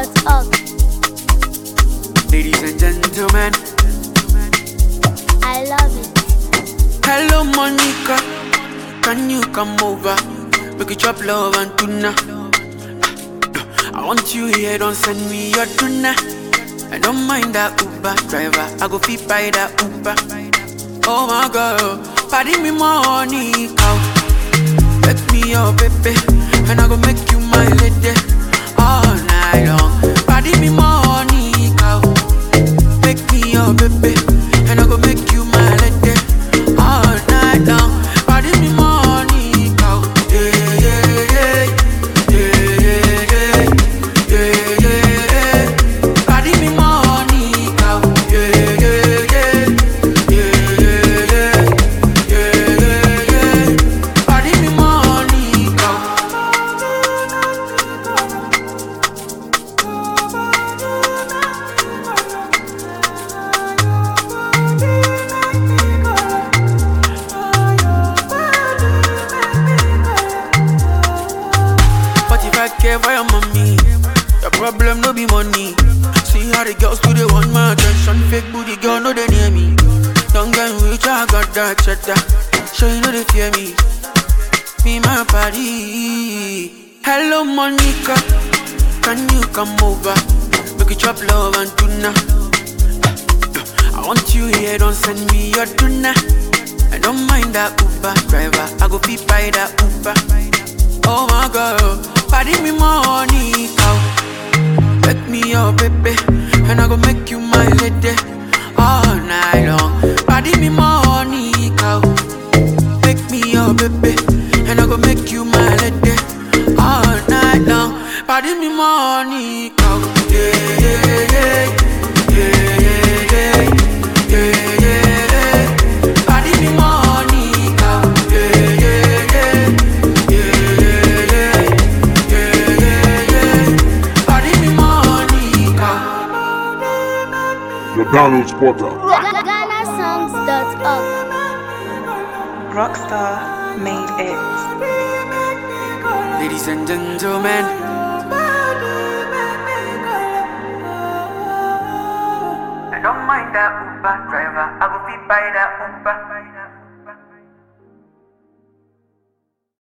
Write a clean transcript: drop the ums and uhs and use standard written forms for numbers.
GhanaSongs.org. Ladies and gentlemen, I love it. hello Monica, can you come over? We could chop love and tuna. I want you here, don't send me your tuna. I don't mind that Uber driver, I go fit by that Uber. Oh my God, party me money, cow. Make me your baby, and I go make you my lady all night long. Party me money, cow. Make me your baby, and I go make you my lady all night long. Party me money, cow. Yeah, yeah, yeah, yeah, yeah, yeah, yeah. Party me money, cow. Yeah, yeah, yeah, yeah, yeah, yeah, yeah. Party me money, cow. But if I care for your mommy, your problem no be money. See how the girls do they want my attention. Fake booty girl no they near me. Don't get rich, I got that cheddar. Sure you know they fear me. Me my party. Hello Monica, can you come over? We could chop love and tuna. I want you here, don't send me your tuna. I don't mind that Uber driver, I go fit by that Uber. Oh my God, party me money, cow. Make me your baby, and I go make you my lady all night long. Party me money, cow. Make me your baby, and I go make you my lady all night long. Party me money, cow. Yeah, yeah, yeah, yeah, yeah, yeah, yeah, yeah. Party me money, cow. Yeah, yeah, yeah, yeah, yeah, yeah, yeah. Party me money, cow. The download spotter. GhanaSongs.org. Rockstar made it. Ladies and gentlemen, I don't mind that Uber driver, I go fit by that Uber.